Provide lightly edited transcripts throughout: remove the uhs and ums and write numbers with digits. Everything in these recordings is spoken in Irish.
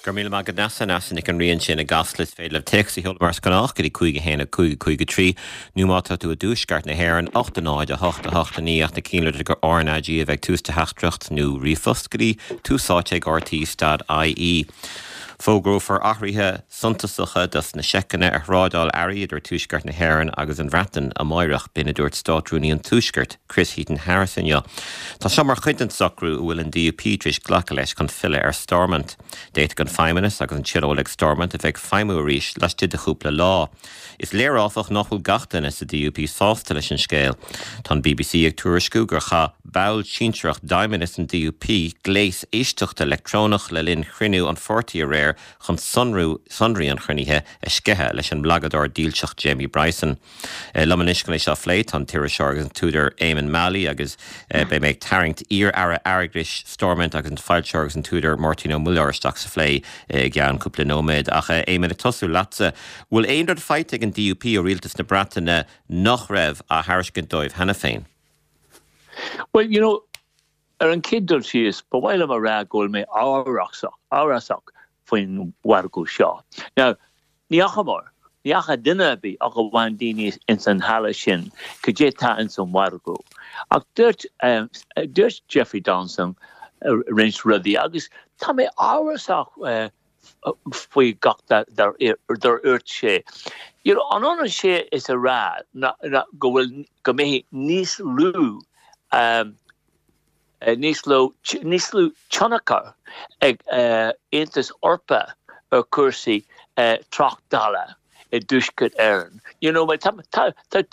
Gurmíle má ganasa nasannig an rion sin a gaslis féile texí hol mars ganach go chuige héna chuige trí numáta tú a dúsgart na hhéan 8 a 8 ní na cíle gur ornaidí a bheith tústa heachtracht nó rifostgaí túsáte RT.ie. Fógrófar áthraithe suntasacha dus na secanna a hrádal airí idir túisgart na hhéan agus an bhreatan a maireach bina dúirt státrúnaí an túisgart Chris Heaton Harrison jo. Tá seomar chuintan sacrú bhfuil an DUP tris ghlacha leis chun fille Stormont. Déit gan feiminas agus an tíoleg Stormont a bheith feimú arís leis de chúpla lá. Is léiráfach nachfuil gachtain is a DUP sásta leis an scéal. Tá BBC ag tuairisciú gur cha bail sínseach daimon is an DUP gléis éisteachta electrónach le linn chruinniú an 40 a réir chun sunraí an chruinnithe a scethe leis an blagador díalseach Jamie Bryson. Lamaniscan leis a phléit an tíris agus an túidir Éamon Malley agus be méid taringt ara aragris Stormont agus an fáilseach an túidir Martino Mullaristeach sa phlé gian cúpla nóméid ach Éamon a tosú latsa bhfuil éonrad feite ag an DUP ó rialtas na Bratainna nach raibh a Harriscin dóibh hena féin. Well, you know, an kiddle she is, but while I'm a rag goal me áraach faoin wargó seo. Now, niachamor, niacha dinna bí a go bhain daoine in san hala sin, go dé tá in san wargó. Ach dúirt Jeffrey Donson rins rudí agus tá mé áraach faoi gach dar urt sé. You know, an sé is a rá, go mé níos lú níos lú chonachar ag intas orpa ar cuasaí troch dala I dúscad éireann. You know, tá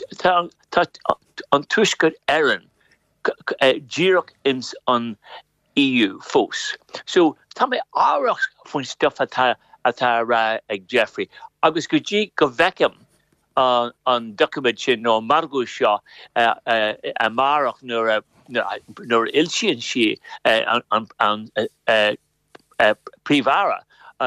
an túscad éireann díreach ins an EU fós. So tá mé áireach faoin stuff atá rá ag Jeffrey. Agus go dtí go bhfeicim an document sin nó margó seo a marach nuair ilsíonn si an príomhara.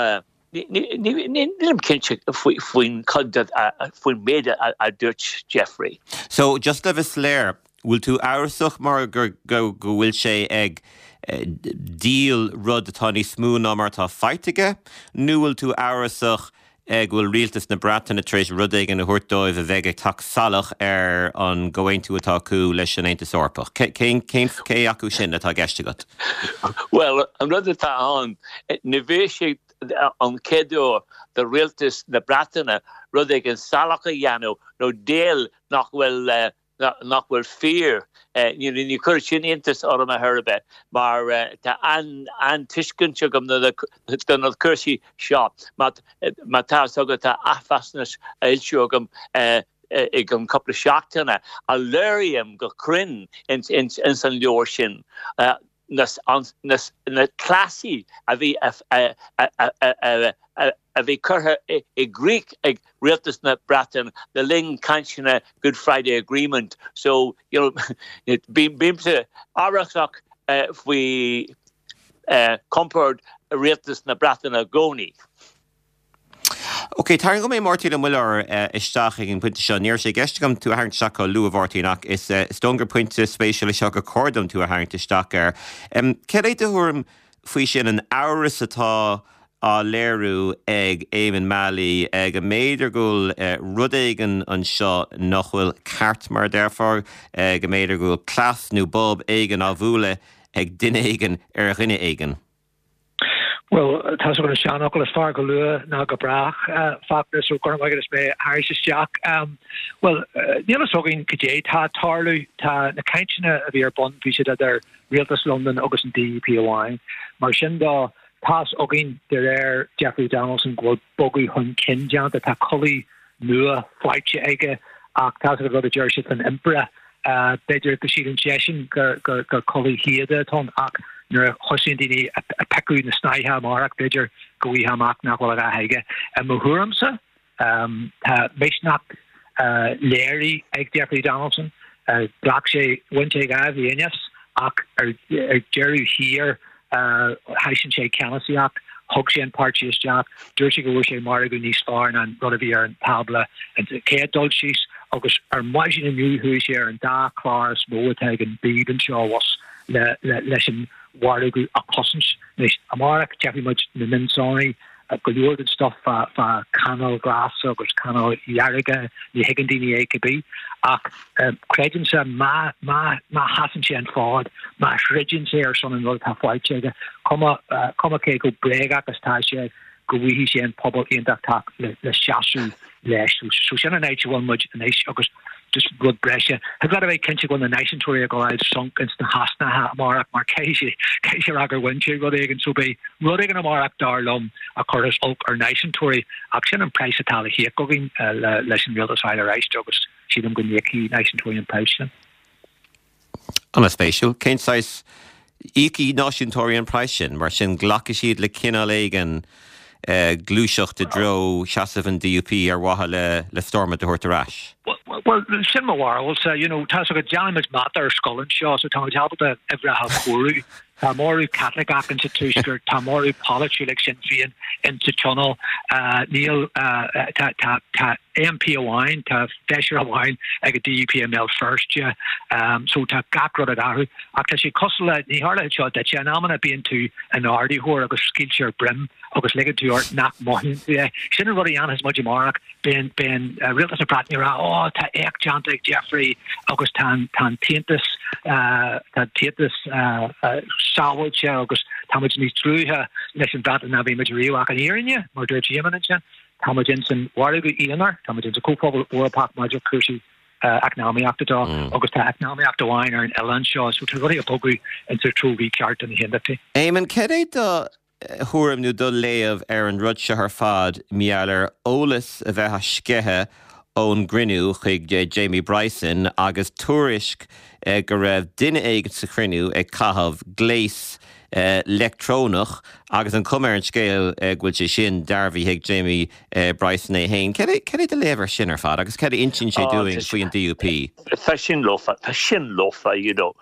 Nílim cinse faoin conduct faoin méide a dúirt Jeffrey. So just le bheith léir, bhfuil tú áirseach mar go bhfuil sé ag díal rud atá ní smú ná mar tá feiteige, nó bhfuil tú áirseach ag bhfuil rialtas na Bratainna tréis rud ag an thuirtóibh a bheith ag tach salach ar an gohain tú atá acu leis an Aontas Orpach. Cé acu sin atá gceiste agat? Well, an rud atá an, na bhé sé an céadú de rialtas na Bratainna rud ag an salach a dhéanú nó déal nach bhfuil fear. Ní chuir sin intas orm a thurbe, mar tá an tuiscint gom na cursaí seo, má tá agad tá afasnas ilseú gom ag an coppla seachtainna a léiríam go crinn in san leor sin. Na classí a bhí curtha I Greek ag rialtas na Bratainna the ling canisiúna Good Friday Agreement. So, you know, bímte áireachach faoi compared rialtas na Bratainna gcónaí. Ok, tar go mé Martino Muller isteach ag an puinte seo níor sé gceiste gom tú a haint seach ó luamh ortaíach is stongur puinte spéisiúla seach a cordam tú a haint isteach ar. Cé é de thuairm faoi sin an áras atá á léirú ag Éamon Malley ag a méidir gúil rud éigean an seo nach bhfuil ceart mar therefore ag a méidir gúil clas nó bob éigean á bhúla ag duine éigean ar dhuine éigean. Well, that's going to shine up as far go na go brach factor so going to get me Irish Jack. Well, the other talking KJ ta tarlu ta na kainchina of your bond fi that their Realtas London August and DPOI Marshinda pass ogin there Jeffrey Donaldson go buggy hun kinja that ta cully nua flight ege ac tas go the jersey an emperor better the sheet in session go cully here the ton ac nuair chosin daoine a peicú na snaithe marach beidir go bhí haach nach bhfuil a haige. Mo thuairmsa tá méisnach léirí ag Jeffrey Donaldson blach sé bhainte ag bhíonas ach ar Jerry hir haisin sé ceanasiach thug sé an páirtí isteach dúir sé go bhfuil sé mar go níos fearr an rud a bhí ar an tabla cé dul síos agus ar maidin na nniu hui sé ar an dá chlár smó ag an bíd an seo was leis wargu a cousins Amara Jeffrey much the Minsoni goúir and stuff canal grass agus canal Yarriga the Higgindini AKB creating ma hasn't she and fod ma regions here son and road half white come ke go breg agus tasha go we he and public in that talk le shasu le so shana nature one much and agus just blood pressure. I've got a very kinship on the nation tour go out sunk into the Hasna Marak Marquesi Rager Winter Rodrigan so be Rodrigan Marak Darlum a Curtis Oak or nation tour action and price Italian here going lesson real side of ice joggers see them going to key nation tour in price on a spatial Kane size Iki nation tour in price mar sin glakishid le kinalegan glúiseach de dro Shasov and DUP ar watha le storm at the Hortarash. Well, Sinma Warles, tas a John McMatter Scotland Shaw, so Tom Talbot Evrahal Koru, Tamoru Catholic Institute, Tamoru Policy like Sinn Féin into Tunnel, Neil MP wine, ta Fisher wine, a DUPML first, so ta Gakrod at Aru, after she Costla, the Harla shot that she an being to an Ardy who are Skillshare Brim, August Legged to your Knack Mohin, Shin Rodian has much Mark, been real as a Pratney, ta Ek Jantic Jeffrey, August Tan Taintus, Sawage, August Thomas needs through her, listen that and Navi Majori, I can hear in you, Murder Jimin. Thomas Jensen, Warrigu Eanar, Thomas Jensen, co-public or Park Major Kursi, Acnami after dog, Augusta Acnami after Winer and Ellen Shaw, so to really a pogu and to true week chart in the Hindati. Eamon, Kedde the Huram nu dul leav Aaron Rudshire her fad, Mialer, Olis of Skehe, Owen Grinu, Chig Jamie Bryson, Agus Tourishk, Garev Din Egg Sakrinu, Kahav, Glace, Lectronach, agus an cumar an scéil gúil sé sin Darby Hig Jamie Bryson é hain. Cedi de lever sin ar fad, agus cedi inchin sé doing faoi an DUP? Tá sin lofa, you know.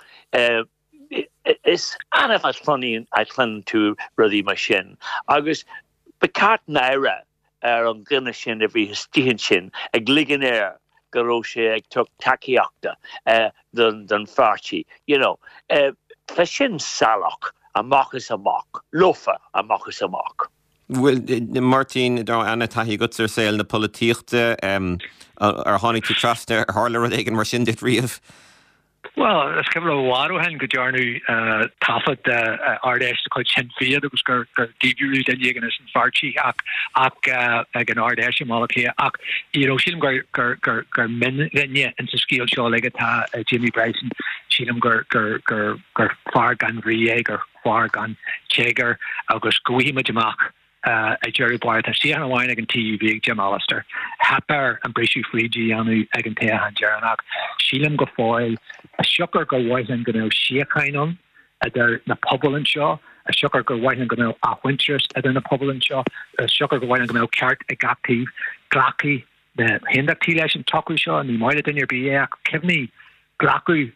Is anaf as funny I clan to ruddy my shin. Agus becat naira an gynna sin a bhí stíhan sin ag ligan air go sé ag tuc takeíochta don farchi, you know. Tá sin salach amach is amach, lofa amach is amach. Well, Martin, Anna tahi gutsar sail na politichte ar hánig tú trasta hála rud éigen mar sin dit riamh? Well, let's give it a wado hen go jarnu tafat RDS to quite Sinn Féin agus gur debut den yegen is in farchi ak an RDS malaki ak sílim gur min renye in sa skill show like ta Jimmy Bryson sílim gur far gan rie gur far gan chegar agus gohima jamach a Jerry Boyer ta si an wine again TV Jim Alistair Happer and Brishu Frigi anu again te han Jeranak sílim go foil a sugar go whiten gonna shake on there na pobble and shaw a sugar go whiten gonna a winters at the pobble and shaw a sugar go whiten gonna cart a gaptive glacky the hinda tilation taku shaw and you might in your be kidney glaku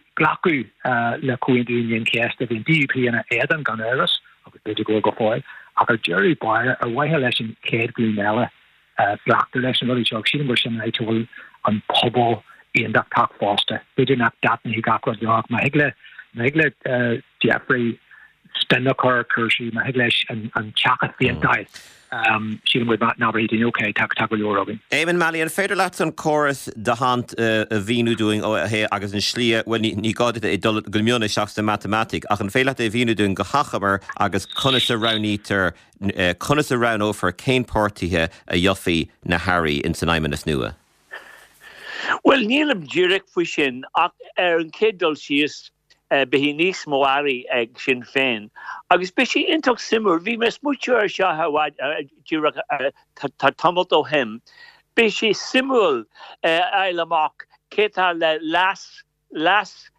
la Queen cast of in DUP and Eden Gunners of the go foil after Jerry Boyer or white election Kate Greenella black election really shock she was in I told on pobble in that talk Foster. We did not that and he got across the arc. My Higle Jeffrey Stendoker Kershi, my Higlish and Chaka the entire she would not now reading okay, tackle your Robin. Eamon Malley and Fader Lats on chorus the hunt Vinu doing hey Agus and Schlia when he got it a Gulmiona shocks the mathematic. I can fail at the Vinu doing Gahachaber Agus Connus around eater Connus around over Kane party here a Yuffie Nahari in Sanaiman Nua. Well, Neelam Jurek Fushin, an Kidal Shias, Behinis Moari, Egg Sinn Féin. Agus Bishi Intok Simmer, V. Miss Mucher Shahawad, Jurek Tomato Him. Bishi Simul, Ilamak, Keta last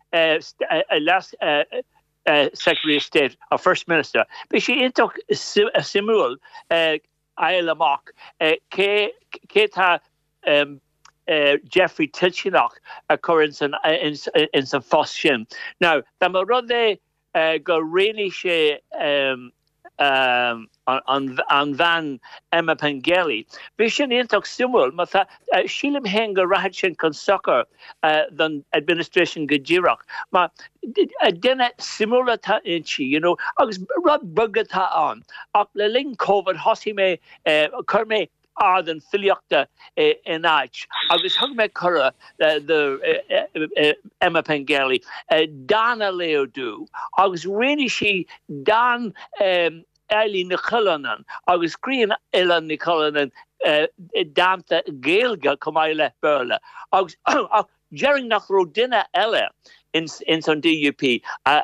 Secretary of State, or First Minister. Bishi Intok Simul, Ilamak, Keta, Jeffrey Tilchinach occurrence in some foshin. Now, the Marode go really she an van Emma Pengelly. Vision intak simul, ma shilim henga rahatchen kon soccer than administration gejirok. Ma dena simula ta inchi, agus rod bugata on. Ak le ling COVID hosime kurme Arden filiocta in Arch. Agus hug me cura the Emma Pengelly Dana Leo do. Agus really she Dan Ellie Nicolanan. Agus Green Ella Nicolanan Danta Gaelga Kamaila Berla. Agus Jering nach Rodina Ella in some DUP.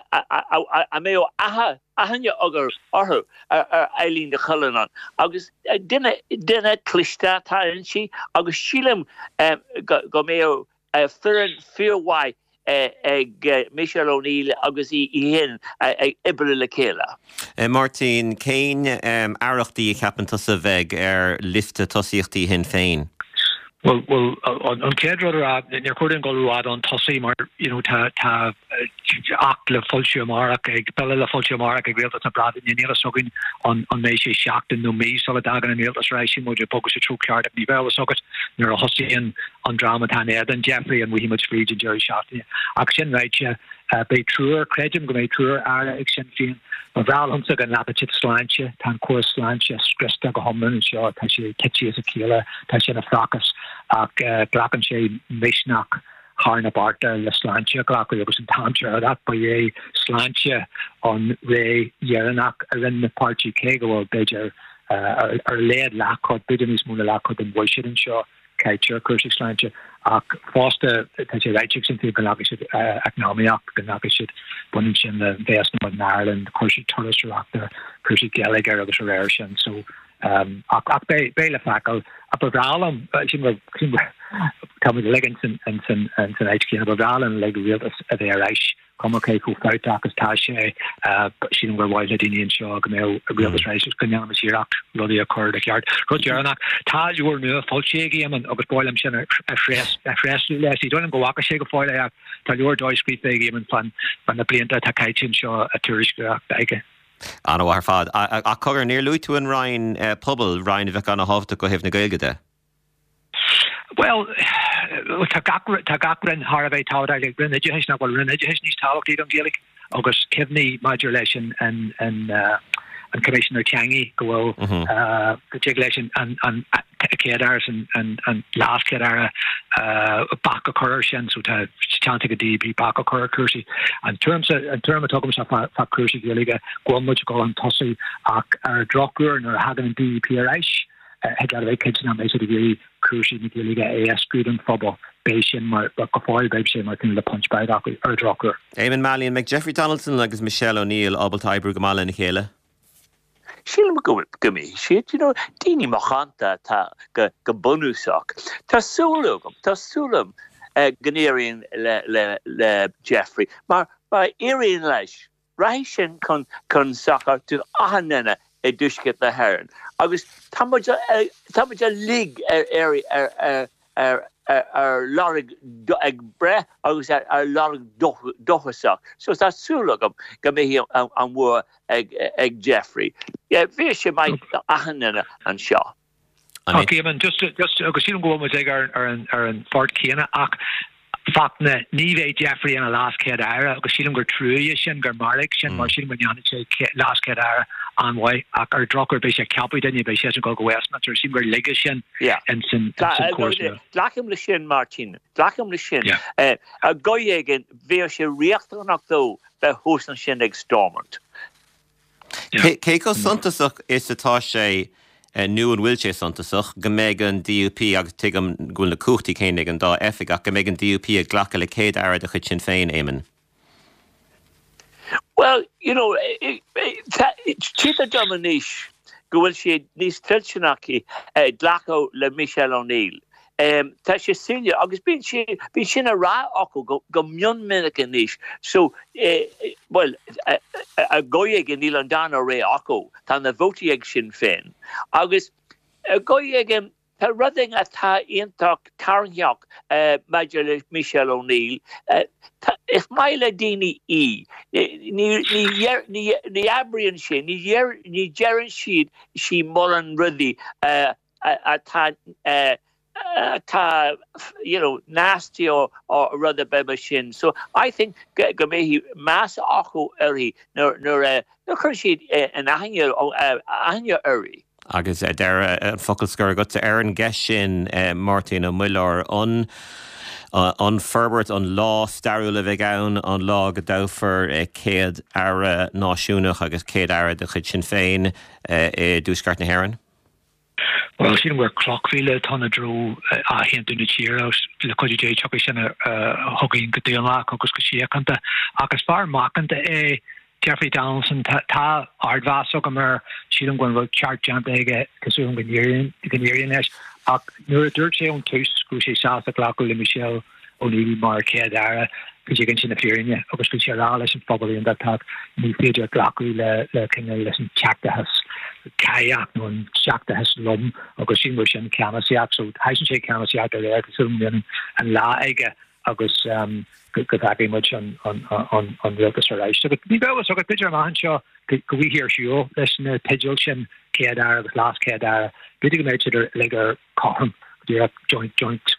I may ahanya ogur orhu Eileen de Chulanan. Agus dinna clista ta she agus shilim go meo fear why Michelle O'Neill agus hin ibre le céile. Martin Kane arachtaí ceapantas a bheith lifte tosíochtaí hin féin. Well, on Kedra, near Cordon Golruad on Tossi, ta Akle Fulcio Marak, Bella Fulcio Marak, Real Brad, and Yanila Sogin on Meshi Shacked and no me, Solidagan and Real Ration, would you focus a true card at Nivella Socket, near a Hossian on Drama Tan Ed and Jeffrey and we much Region Jerry Shafty. Action Raicha, Bay Truer, Credum, Gomay Truer, Ara, Exenfian, Val Humsag and Lapachit Slancha, Tan Course Slancha, Stresta Gohumman, and Shaw, Tashi, Ketchi as a killer, Tashi and a fracas. Glackenshire Mishnak Harna Barta Le Slantia Glacko was in Tamcha that by a Slantia on Ray Yeranak and the party Kego Bejer or laid Lackot Bidinis Muna Lackot and Wishit and Shaw Kacher Kursi Slantia Foster Tachi Reichix and Galakishit Agnomiak Galakishit Bunishin the Vest Northern Ireland Kursi Torres Raptor Kursi Gallagher of the Sherarian so Baila Fackle up a Ralum, Tommy the Leggins and HK of Ralum, like real at the Irish, Comocake, who fought Dakas Tashe, she were wild Indian Shaw, Gamel, a real races, Canam, Iraq, Roddy occurred a yard. Roger, Taj, you were new, Fulci game, and August Boylem Shin, a fresh, less. You don't go walk a shake of foil, tell your Joy Street Bay game and fun, when the plane to Takachin Shaw, a tourist Dike. An war fad a cogur near Lutu and Ryan Pubble Ryan Vic on a hofta go have na gailgade. Well, Tagakren Harvey Tower like Rin Education well Rin Education is talk on Gaelic August Kidney modulation and Commissioner Changi go the regulation and Kedars and last Kedara back occursion so to chanting a DP back occur Kursi and terms of talking about Kursi Gaeliga go much go on Tossi or Drocker or Hagen and DP Irish had got a kitchen and basically degree Kursi Gaeliga AS good and football Bayesian mar foil Bayesian Martin the punch by or Drocker Eamon Malley and Jeffrey Donaldson like Michelle O'Neill Obeltai Brugamala and Hela She'll go me shit, Dini Machanta ta bonusok. Tasulum, Ganerian le Jeffrey. Mar by Irian Lash, Raishin con soccer to Ahanena a dushket the heron. August Tamaja League area Lorig bre agus lorig dochasach. So that's sulugam gamehi an war eg Jeffrey. Yeah, fish might ahanana and Shaw. Okay, man, just because you don't go with Egger or in Fort Kena Fakna Nive Jeffrey and a last kid era because she don't go through Shin go Marek Shin or she when you last kid era on why or Drucker be Calpi then you be she go Westminster she go Legashin and some course Lachim le Shin Martin Lachim le Shin a goyegen ve she reachter nach do be hosten Shin eg Stormont Keiko Santasach is atá sé nu an bhfuil sé santasach go méid an DUP agus tuigem gúil na cúchtaí cénig an dá efig ach go méid an DUP a ghlacha le céad airad a chud sin féin Éamon. Well, Chita Dominish go bhfuil sé níos tilsenachi ghlacha le Michelle O'Neill. Tá sé sinne agus bí sin a rá acu go mion minic níos so well a goig in Níl an dána ré acu tá na bhótaí ag sin féin agus a goig Tá rudding atá ionach tarneach Major Michelle O'Neill is maile dini ní abrian sin ní jeran siad sí mollan ruddy atá nasty or rather beba shin. So I think gamehi mass achu eri nor siad an ahanya eri. Agus der an focalsgur got to Aaron Geshin, Martin O'Miller on Ferbert on law starúla bheith on law go dofar céad ara náisiúnach agus céad ara de chud sin féin dúsgart na hÉireann. Well, sin we're clockville ton of drew a hint in the cheer out the COJ chuck sin hugging go dealach agus go siakanta agus far makanta Jeffrey Donaldson ta ardvasok amer sílam gwn ro chart jump ege kasum ganirian es ak nur dirt sé on tus go sé sa glakul Michelle O'Neill mar kedara because you can see the fearing agus go sé and probably in that talk ni feature glakul le can listen check the has kayak non check the has lum agus sin was in canasiak so haisen sé canasiak there kasum and la ege agus go very much on real restoration. So we go so good picture man show could we hear show listen to Pidgeon Kedar the last Kedar bidding made to like a column joint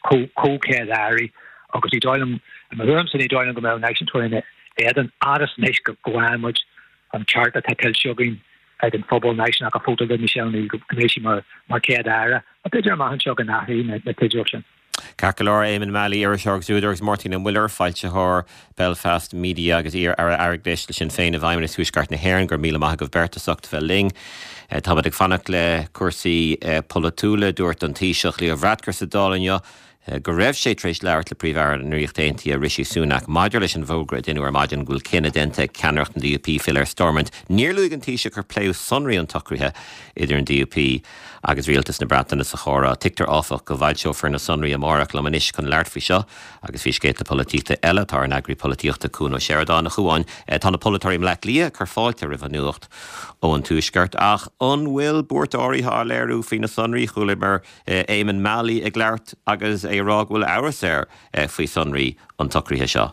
co Kedari agus he doilem and the rooms and he doilem go out nation to it had an artist nice go much on chart that tell showing I think football nation a photo of Michelle O'Neill commission mar Kedara a picture man show na he Pidgeon Carcalor Eamon Malley Irisharg Zúders Martin and Willer failte haar Belfast Media agus ar Gleisle sin féin a bhaimna Suisgart na hÉireann gur míle maith go bberta socht fel ling tá ag fannach le cuasaí polatúla dúirt an tíiseach le bhradgur sa dálainne go raibh sé trééis leirt le príomhhar an nuíochttaintí a Rishi Sunak maidir leis an bhógra inúair maidin gúil cinna dente ceannacht an DUP fill ar stormint níorlúig an tíise gur pléú sonraí an tocruthe idir an DUP agus rialtas na Breataine sa chóra tictar áfach go bhaid seofar na sonraí amárach le manis chun leart fao seo agus fhí scéit le polítíochta eile tá an agri polítíochta cúna Sheridan na chuáin tá na polítóirí mleit lia chu fáilte rih an nuacht ó an túisgart ach an bhfuil buairtáirithe á léirú fao na sonraí chuaigh mar Eamon Malley ag leart agus rag bhfuil áras faoi sonraí an tocruthe seo.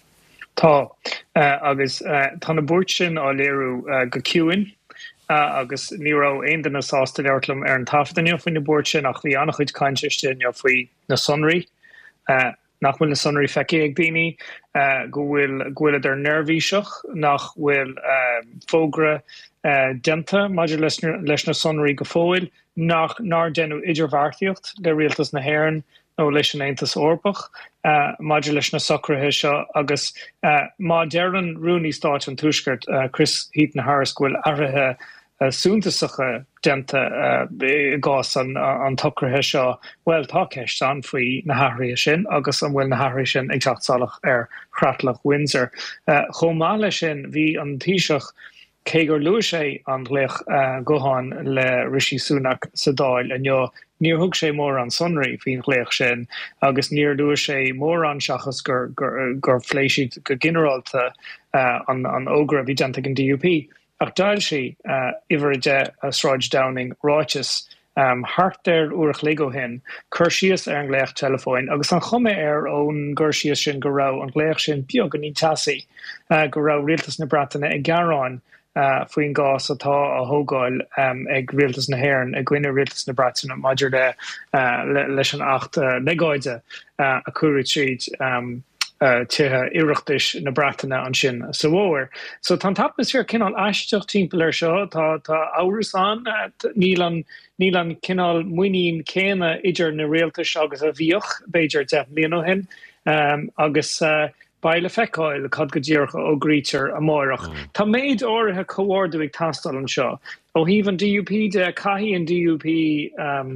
Tá agus tá na búirt sin á léirú go ciúin agus ní rá aon den na sásta leirtlam ar an taifeadinne faoin na búirt sin ach bhí annach chuid cainteiste faoi na sonraí nach bhfuil na sonraí feici ag daoine go bhfuil ar nervhíseach nach bhfuil fógra denta maidir leis na sonraí go fóil nach nar denú idirbhartaíocht le rialtas na hÉireann nó leis an Aontas Orpach maidir leis na socrtha seo agus má dearan Rooney stáit an túisgart Chris Heaton Harris bhfuil áirithe súntasacha denta gás an tocrtha seo well tá ceist an faoi na hairí sin agus an bhfuil na hairí sin ag teachtálaach ar chratlach Windsor. Chomá lei sin bhí an tíiseach cé gur luaigh sé an gléich gohan le Rishi Sunak sa dáil an níor thug sé mór an sonraí faoin gléich sin agus níor luaigh sé mór an seachas gur phléisiad go ginearálta an ógra bhí denta an DUP ach dáil sí ihar de Sráid Downing ráitis hart uach lego hin chur síos ar an gléich telefóin agus an chumme ar ón gur síos sin go rá an gléich sin beag an ní tasaí go rá rialtas na Breataine ag garráin faoin gás atá a thógáil ag rialtas na hÉireann ag gcuine rialtas na Breataine maidir leis an 8 legáide a cuairid siad tithe iireachtais na Breataine an sin sa bhóir. So tá tapas here cinál aisteach timpeall ar seo tá áras an níl an cinál muoín céine idir na rialtas agus a bhíoch beidir de líon ó hin agus baile feicáil cad go ddíorcha ó grítear amórach. Tá méid áirithe comhharú ag tastal an seo. Ó híomh an DUP de caithí an DUP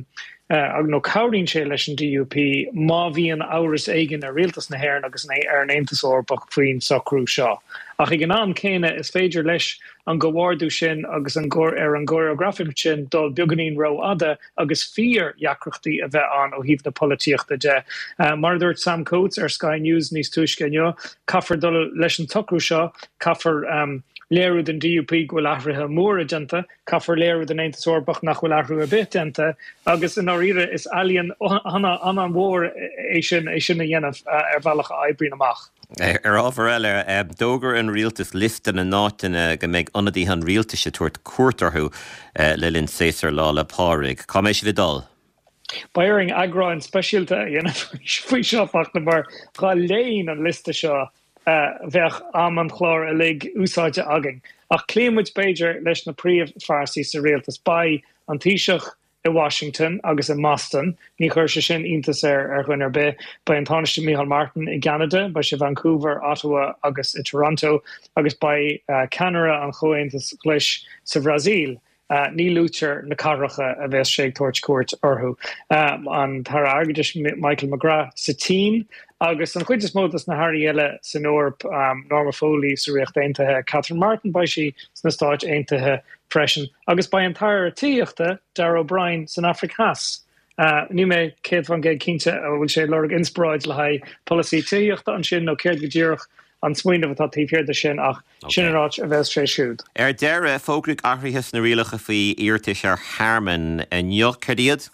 ag nó cabhríonn sé leis an DUP má bhí an áras éigean a rialtas na hÉireann agus ar an Aontas Orpach faoin socrú seo. Ach ag an am céine is féidir leis an gohharú sin agus an choreographic sin dul beganín rá ada agus fíor jaacrochtaí a bheith an ó híomh na polítíochta de. Mar dúirt Sam Coates ar Sky News níos tuisce caithfar dul leis an tocrú seo caithfar léirú den DUP gohfuil ahrathe mór agenta, caafar léirú den Aontas Orbach nach bhfuil ahrú a bit enta, agus in áíre is alíonn an mhór é sin a dhéanamh bhealach aibrín amach. Ábhar eile dógur an rialtas listan na nátainna go méid anadí an rialtaise tuairt cuairtarthú le linn César lá le páraigh. Cá mééis vidal? Bairing agra an speisialta faoi seo fach na mar gá léin an lista seo bheith am an chlár a lig úsáide agin. Ach cléimmuid Beiidir leis na príomh farsaí sa rialtas bai an tíiseach i Washington agus in Boston, ní chuir se sin iontas ar chuinar be ba an táiste Micheál Martin i Canada, ba se Vancouver, Ottawa agus i Toronto, agus ba Canara an choaontas leis sa Brazil. Ní lútear na carracha a bheith sé tuairt cuairt orthú. An tar agadis Michael McGrath sa team, agus an chuidir mótas na Harry eile san Eorp Norma Foley sa riocht aontaithe, Catherine Martin ba si sna stáit aontaithe freisin, agus ba an tar tíochta Darragh O'Brien san Africas. Ní mé céad van géad cínte a bhfuil sé lorg inspráid le haid policy tíochta an sin nó céad go ddíoch an smuoineh atá tíhhéir de sin ach sinráit a bheith sé siúd. Deire fógraigh athraithes na rialacha faoi iartais ar Harman in Neocardíad?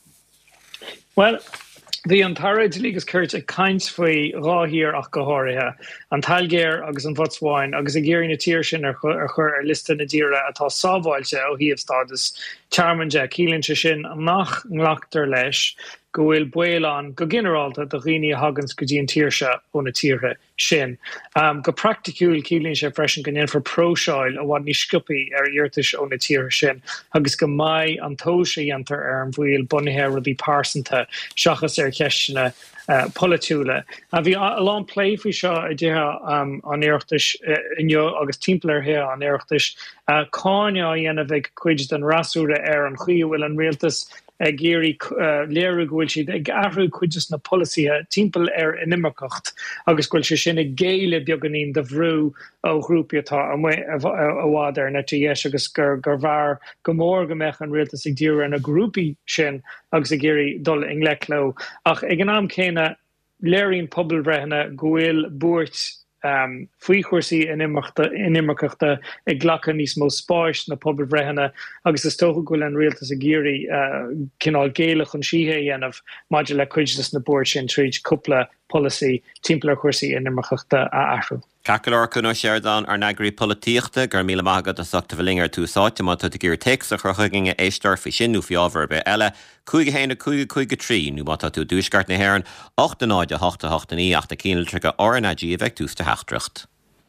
Well, the Antarid Lígus Curt a kaint faoi ráhír ach go háirithe, an Talgéir agus an Botswana agus a géirí na tíir sin ar chur ar lista na díire atá sábháilte ó híomh stádas charmanje cílinse sin nach nglachtar leis go bhfuil buán go generalta do riine hagans go dtíon tíirse ó na tíre sin. Go practicúil cílín sé freisin gan for próseáil a bhhaid ní sciupaí ar iartais ó na tíre sin, agus go maiid an tóise dhéantar ar an bhfuil bunithe rudí pásanta seachas ar ceistena polúile. A bhí an play faoi seo a ddíthe an éireachtais inneo agus timpplairthe an éireachtais cáine dhéanamh ag cuid den rasúra ar an chuí bhfuil an rialtas géirí léirú gohfuil siad ag ahrú cuidas na polícithe timpeall ar inimirceacht agus gohfuil sé sin ag géile beaganín de bhrú ó grúpiatá a bhád ar na TS agus gur bhar go mór go meach an rialtas ag dtíre na grúpi sin agus a géirí dul in Lechló. Ach ag an am céine léiríonn pobl bhreithne go bhfuil búirt faoi chuirsaí inimirceachta ag ghlachan níos mó spáis na pobl bhreithne agus is tócha go an rialtas a géirí cinál géalach an síthe dhéanamh maidir le cuideas na bord sin tríd cúpla policy timpplair chuirsaí inimirceachta a ahrú. Cacalar chun séardan ar negraí políochta gur míle maigad a sagta bhlingar túsáite má tu gur teach a chuchaginge éistar fi sinú fi ábhar be eile chuige héna chuige trí nú má tú dúsgart na hhéann 8 8 8 8 9 8 cíaltra RNG a bheith tústa heachtracht.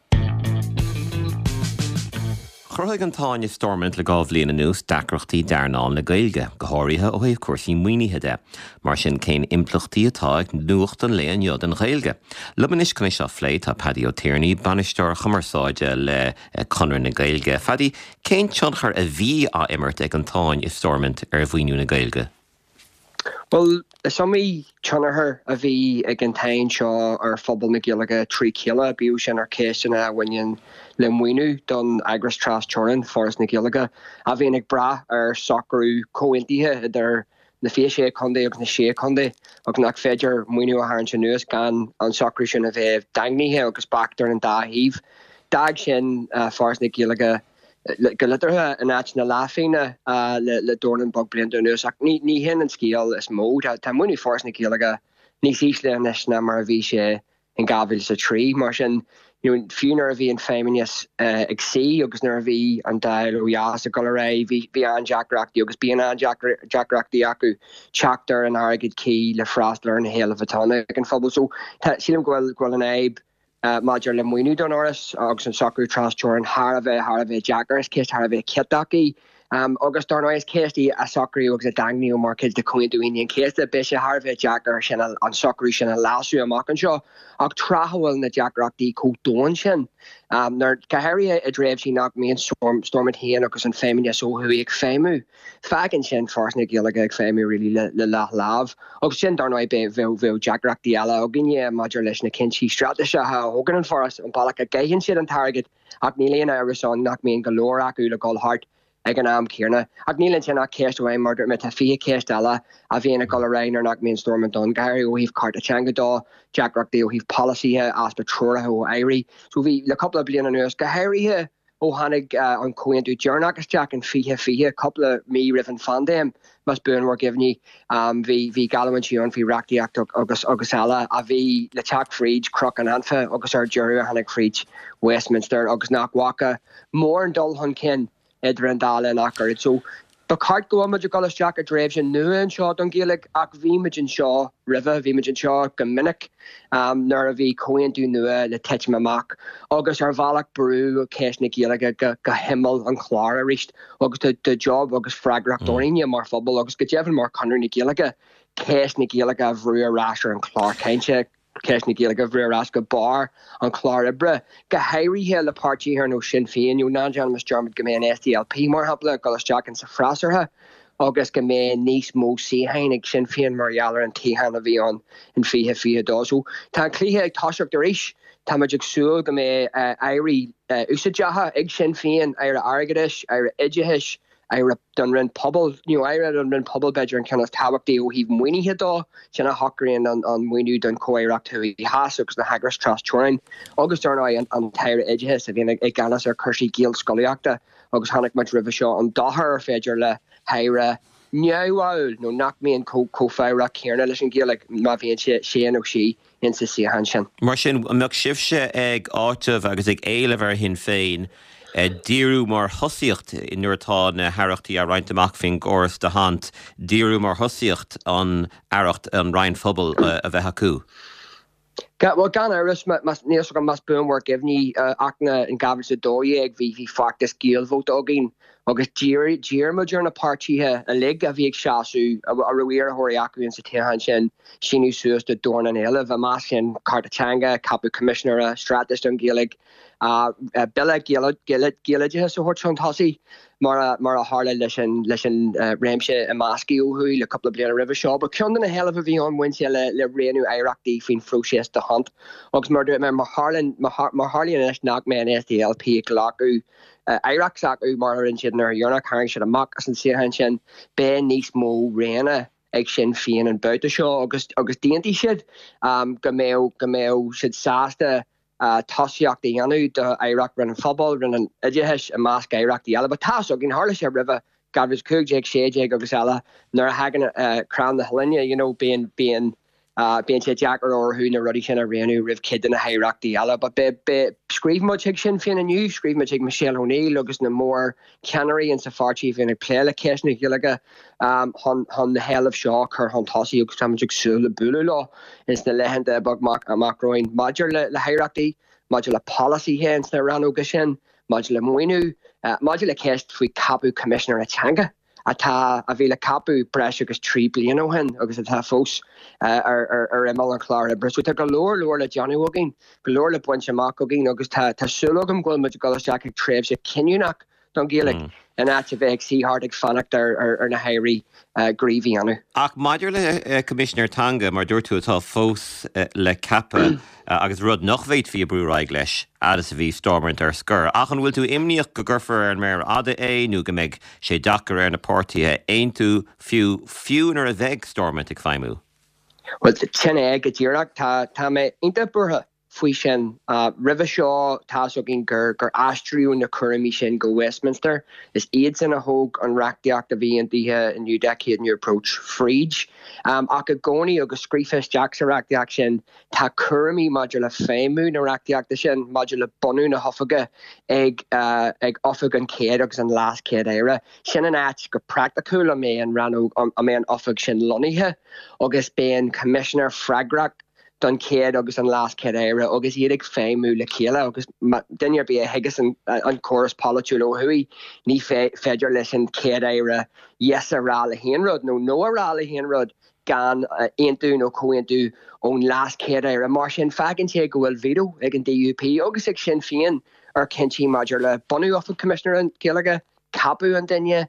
Chorthaigh an táine stormint le gábhlíon nús dacrachtaí dearnáil na Gaeilge, go háirithe ó thaobh cuasaí muoinithe de, mar sin cén implachtaí atá ag nuacht an léon iad an Gaeilge. Luban is conna seo phléit tá Paddy O'Tierney banisteoir chumarsáide le conir na Gaeilge. Paddy, cén tionchar a bhí á imirt ag an táin is stormint ar bhhaoinú na Gaeilge? Well, somí tionarthair a bhí ag an tain seo ar phobal na Gaeilge 3 céile bíú sin ar céisteanna bhain le muoinú don agras tras teorann forras na Gaeilge a bhíon ag bra ar socrú comhaontithe idir na fé chundé agus na sé chundé agus nach féidir muoinú a tharn sin nuas gan an socrú sin a bheith daingníthe agus bachtar an dáhíomh. Dag sin forras na Gaeilge go litarthe an áit na láfíine le dornan bog blian nuas ach ní hin an scéal is mód tá muoinú forras na Gaeilge níos ísle nes na mar a bhí sé in gabhfuil sa trí mar sin fiúnar a bhí an féiminis ag sí agus nar a bhí an dail ó jaas a go ré bhí an Jackreachtaí agus bí an Jackreachtaí acu teachtar an airgid cí le freastallar na héal a bhatána ag an phobal so sílim ghfuil an éib maidir le muoinú don áras agus an socrú trasteorann thar a bheith Jackars céist thar a bheith ceadaí agus dar nois céistí a socrú agus a daingní ó mar de coinúíon céiste be sé thar bheith Jackar sin an socrú sin a láú amach an seo ach trahfuil na Jackreachtaí códóin sin nar cahéir a dréibh sí nach míon stormid héan agus an féiminis óthú ag féimú. Fagin sin forras na Gaeilge ag féimú rilí le láh agus sin dar noid bheith Jackreachtaí eile ó gine maidir leis na cinntíí strateise ógan an forras an bailach a gaihann siad an target ach níléon airán nach míon golóir acu le gáilthart ag an am céarna. Ag nílann sin nach céisthain mar me tá fi céist eile a bhíon a gorain ar nach míon stormint don gaiir ó híh carta teangadá Jackreachtaí ó híh policíthe as be troirithe ó éirí. So bhí le coppla bliana nuas go héirithe ó hannig an coinú Journachgus Jack an fihe couple of me riven fan them mas burn war givni vi galmantion fi raktiacht agus ala a vi le Jack Freed crock an anfa agus our jury hannig Freed Westminster agus nachwaka more an dul hun ken Edrendal and Acker so the cart go ma golas Jack a drives nu an shot on Gaelic ac vimagin Shaw river vimagin Shaw gomininic nar a vi coinú nu le tech ma mak agus ar valach brew Keshna Gaelic go himmel an Clara reached agus the job agus fragracht Dorinia mar fobble agus go Jevin mar Conor na Gaelic Keshna Gaelic a vreer rasher an Clark Kenche Keshna Gaelic a vreer raska bar an Clara bre go Harry hill a party here no Sinn Féin you nan Miss Dermot Gaman SDLP mar hapla golas Jack and sa fraser ha agus go mé níos mó séhainnig Sinn Féin Marialler an tíhan a bhí an in fihe dosú tá clíthe ag táiseach de rééis tá maidir súil go mé éirí úsadeacha ag Sinn Féin ar airgadis ar iditheis ar don rin pobl don rin pobl bedr an kind tabhachtí ó híh muoinithe dá sinna hocaríon an muoinú don cóireachtaí has agus na Hagras Trás Turin agus darna an tair idithes a bhíon ag ganas ar chuirsí géal scoileachta agus hannig mat rih seo an dahar féidir le haire neáil nó nach míon cófáire céarna leis an Gaelic má bhíonn sé ó sí in sa síhan sin. Mar sin meach sibse ag áitimh agus ag éileh hin féin díú mar thosaíocht in nuairtá na haireachtaí a roiinteach fin góras de hand, díú mar thosaíocht an aireacht an Ryan Fubble a bheith acu. Well, gan Iris níos go mas boom war givni acna in gavin sa dói ag vi factus geel vote agin agus jeer ma during a party a lig a vi shasu a roir horiaku in sa tehan sin sinu suas de dorn an ele a masin Cartachanga Capu Commissioner Stratus an Gaelic Billa Gaelic so horchon tosi mar a harle leis an réimse a masci óhuiil a couple of bliana river shop but cean na hell of a bhí an winse le réanú éireachtaí fin froisias de hunt agus mar harlin is nach me an SDLP glaú éireach sacu mar in sin ar dhearnach haing sin amach as an sihan sin ben níos mó réana ag Sinn Féin an bouta seo agus daontí siad go mé siad sásta Tosiach de Yanu de Iraq run and football run an idihesh a mask Iraq the Alaba Taso in Harlisha River Gavris Cook Jake Shay Jake Gusala nor hagen crown the Helena being Jack or who na ruddy shin a renu riv kid in a Iraq the Alaba be screeve much Sinn Féin and you screeve much Michelle O'Neill Lucas na more Canary and Safar Chief in a play location Gilliga on the hell of shock her on Tossi Uxtamagic Sula Bululo is the lehend bug macroin modular the hierarchy modular policy hence the Rano Gashin modular Moinu modular cast for Capu Commissioner at Changa Ata avila Capu Bresh agus 3 blian o hen agus ata fós ar Emil an Clara Bris with a galore le Johnny Wogging galore le bunch of Mark Wogging agus ta sulogum gwil mit golas Jack Treves a Kinunak don Gaelic and active see hardig fannacht ar na Harry grievy anu. Ach maidir le Commissioner Tanga mar dúirtú atá fós le Kappa agus rud nachmhéid fi brúraig leis adas a bhí stormint ar scur. Ach an bhfuil tú imníoch go gurfar an méir ada nó go méid sé dachar ar na pártaithe aon tú fiúnar a bheith stormint ag feimú. Well, tenne ag a dtíreach tá mé inta burtha fui sin River Shaw tasogin gur astriú na curimi sin go Westminster is aids in a hoog an reachtaíocht a bhí an dtíthe in new decade new approach Freed ach a gcónaí agus scrífes Jack sa reachtaíocht sin tá curimi module féimú na reachtaíocht sin module bonú na hofaga ag ofag an céad agus an last céad éire sin an áit go practicúil a mé an ranó a mé an ofag sin loníthe agus ben Commissioner Fragrach don céad agus an last céad éire agus iad ag féimú le chéile agus duine bí a hegus an choras polúil ó thuí ní féidir leis an céad éire yes a rá a héanrod nó a rá a héanrod gan aonú nó coaonú ón last céad éire mar sin fagin sé go bhfuil vídeo ag an DUP agus ag Sinn Féin ar cintí maidir le bonú off Commissioner an Gaeilge Capu an duine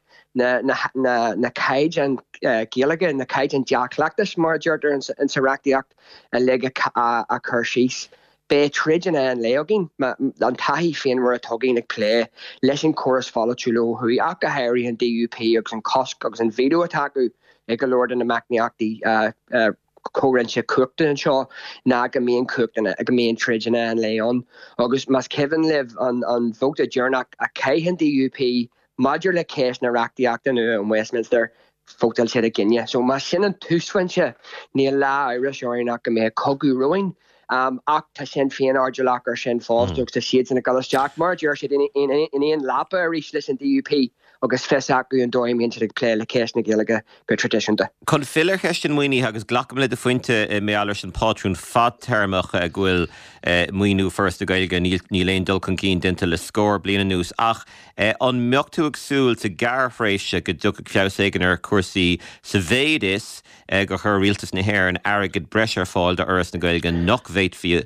na caid an Gaeilge na caid an Jack Lactus mar dúirtar an sa reachtaíocht a lige a chuirsís be trídin an leogin an taí féin mar a tugin ag play leis an choras follow hui ach a Harry an DUP agus an cosc agus an video attackú ag go Lord in na macneachtaí córan se cookta an seo ná go míon cookta a go míon trídena an léon agus mas Kevin live an vóta journach a caihan DUP Module le céis na reachtaíachta nu in Westminster fótal sé a Guinea. So mas sin an túshaintse ní lá Irish ornach go mé cogu roin. Ach tá sin féin ardulach ar sin fástúgus tá siad in a galas Jack mar dúir sé in éon lapa a rís leis an DUP agus fesaú an dóimíonn ag lé le céis na Gaeilge go tradiisiúnta. Chun filar cheistin muoine agus ghlacham le de fointe mé allar an pátrún fad termach a ghfuil muoinú first a Gaeilge ní léon dul chun cín dinta le scór bliana nús ach an meochtú agsúil sa garfréise go dúcha ceamh ar cuasaí sa bhéadis go chur rialtas na hhéir an airgid breisir fáil de uras na Gaeilge nach bhéit fi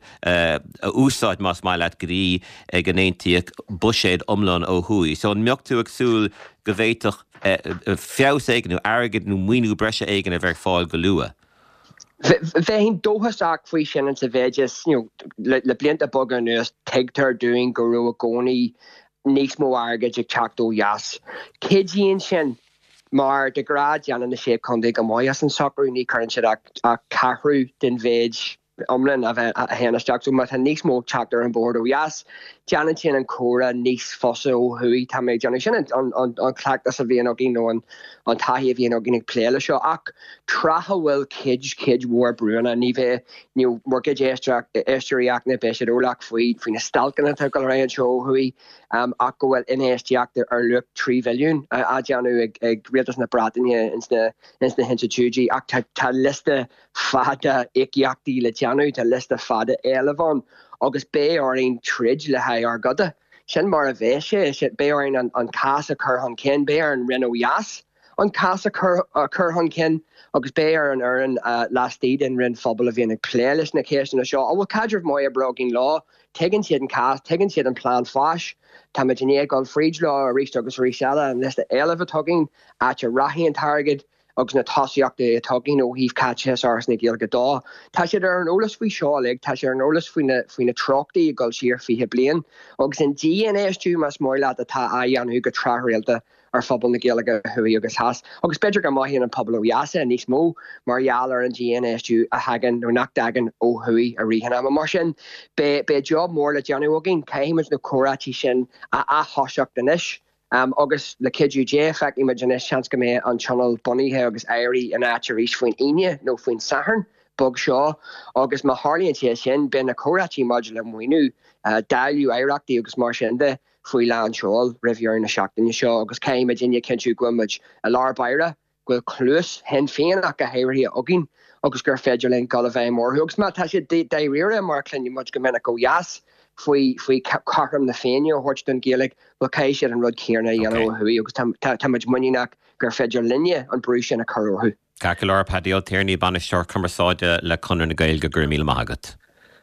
úsáid más mai leat grí ag an éontaíoch buséad omlan ó thuí. So an meochtú agsúil go bhéiteach feabhs éigen nó airgid nó muoinú breise éigen a bheith fáil go lua. Bheithhín dóthasach faoi sin an sa bhéideas le blianta bogan nuas teagtar dúin go rua gcónaí níos mó airgid ag teachtó jas. Cédíonn sin mar de grad an na sé chundaigh go maias an socrú ní chuann siad a carhrú den bhéid omlan a bheith a héanasteach so mat níos mó teachtar an bord ó jas. Janan sin an córa níos fosa ó thuí tá méid Janan sin an chcleachtas a bhíon ó gin nó an taithí a bhíon ó gin ag pléile seo ach tratha bhfuil kid war brúna ní bheith ní morgid éisteíach na béise ólach faoi na stalcanna tu go raon seo thuí ach go bhfuil inéisteach ar luach 3 milliún a Janu ag rialtas na Bratainine ins na Hinsa ach tá lista fada iceachtaí le Janu tá lista fada eilehán agus bé áirín trid le ha ar gada. Sin mar a bheith sé bé áirín an casa churhan cin bé ar an rinne jas an casa churhan cin agus bé ar an uran lastíd in rin fphobal a bhíon ag pléiles na céis na seo. Bhfuil cadreh mai a brogin lá, tegann siad an cas, tegann siad an plán fáis, tá me dinné gáil fríd lá a ríist agus rísela an lista eileh tugging at a rahí an targad agus na tosiachta a tugging ó híh catches ars na Gaeilge dá. Tá siad ar an ólas faoi seálaigh, tá siad ar an ólas faoi na trochtaí a gáil siar fihe blian, agus in DNSú mas móile atá anú go trahréalta ar phobal na Gaeilge thuí agus has. Agus beidir go maithíonn an pobl ó Jasa níos mó marall ar an DNSú a hagan nó nach dagan ó thuí a rihanna mar sin. Be job mór le Johnny Woggin caiimiid na córatí sin a thoiseach den isis. Agus le kidú dé feic imaginis seans go mé an channel buníthe agus éirí an áitirís faoin aine nó faoin saharn bog seo agus má Harlíonn sé sin ben na córatí module muoinú dailú éireachtaí agus mar sin de faoi lean seáil rihhear na seachtainne seo agus céim dinne cinú gomuid a lár baire ghfuil clús hen féin ach go héirí agin agus gur féidir len gal a bheith mór agus má tá sé déire mar clinne mu go mena go jas faoi carm na féine ó hort don Gaeilge bhil caiis an rud céarna dhéanamh thuí agus táid muíach gur féidir linne an brú sin a choú. Ca leir padío tíirní banisteir cumarsáide le chunar na Gaeilge gur míle maigad.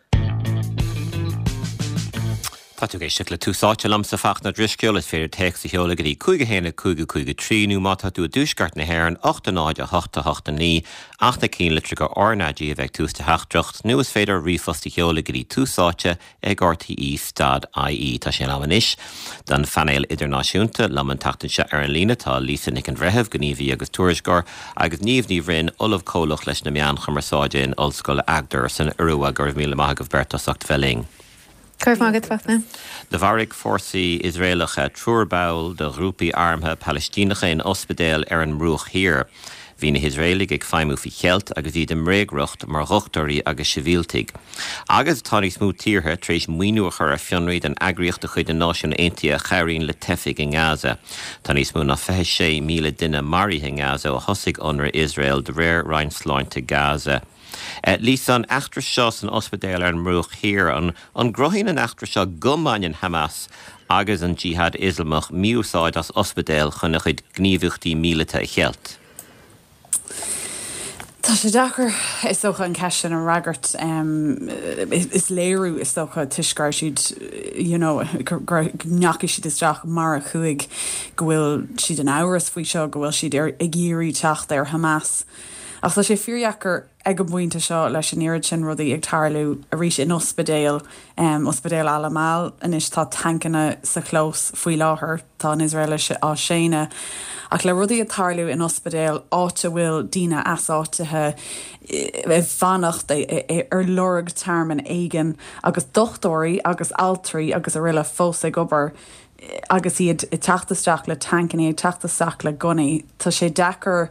Táú géiste le túsáte lam sa fach na drisceol is féidir teach sa heola í 5 nú má tú a dúsgart na hhéann 8 litre go ornadí a bheith tústa heachtrocht nu is féidir rifostí heola í túsáte ag RTE stad IE tá sin amanis dan fanéil idirnáisiúnta laman tatanse ar an lína tá lísa nic an bhrethebh gníomhí agus tuairisgar agus níomhní rinn olamh cólach leis na meán chumarsáide in Ollscoil Agder san Urua gur míle maigah bertasacht felling. Curf mágad fachna. De bharrig fórsaí Israelacha trúrbail de grúpi armthe Palestínacha in ospedéil ar an rúch hir. Bhí na Israelig ag feimú fi chealt agus iad an réagrucht mar ruchtarí agus sivíltig. Agus táí smú tírthe trééis muoúachar a fionraid an agriocht a chuid an náisiún Aontaithe a chairíonn le tefiig in Gaza. Tá níos mú na 26 míle duine marithe in Gaza ó thosaigh ionradh Israel de réir reinsláinte Gaza. Lís an achtra seo an ospedéil ar an mrúch hir an grohín an achtra seo gomainin Hamas agus an jihad islamach miúsáid as ospedéil chuna chuid gníomhachtaí mílete i chealt. Tá sé dachar is socha an cean an ragart is léirú is socha tuiscar siad neacha siad isteach mar a chuig go bhfuil siad an áras faoi seo go bhfuil siad ag géirí teacht ar Hamas. Ach tá sé fíorheachar ag go buinte seo leis an irid sin rudaí ag tarlú a rís in ospedéal Alamal inis tá tancanna sa clós faoi láthair tá an Israel á séine ach le rudaí a tarlú in ospedéal áte bhfuil dína asáitethe fannacht ar lorg term an éigen agus dochtóirí agus altrií agus a riile fós ag obair agus iad I tachtasteach le tancaní tachtasteach le gonaí tá sé dechar